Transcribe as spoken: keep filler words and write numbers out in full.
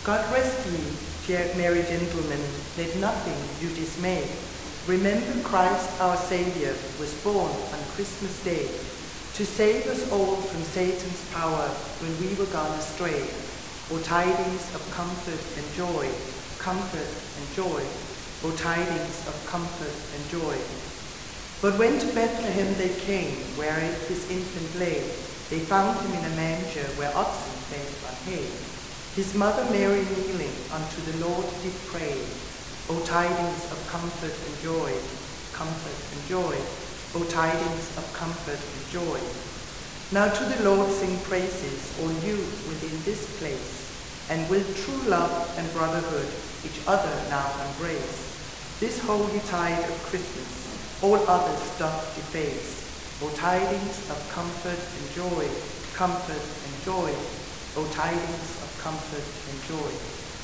God rest ye, dear merry gentlemen, let nothing you dismay. Remember Christ our Saviour was born on Christmas Day to save us all from Satan's power when we were gone astray. O tidings of comfort and joy, comfort and joy, O tidings of comfort and joy. But when to Bethlehem they came, wherein his infant lay, they found him in a manger where oxen fed on hay. His mother Mary kneeling unto the Lord did pray. O tidings of comfort and joy, comfort and joy, O tidings of comfort and joy. Now to the Lord sing praises, all you within this place, and with true love and brotherhood each other now embrace. This holy tide of Christmas all others doth deface. O tidings of comfort and joy, comfort and joy, O tidings of comfort and joy.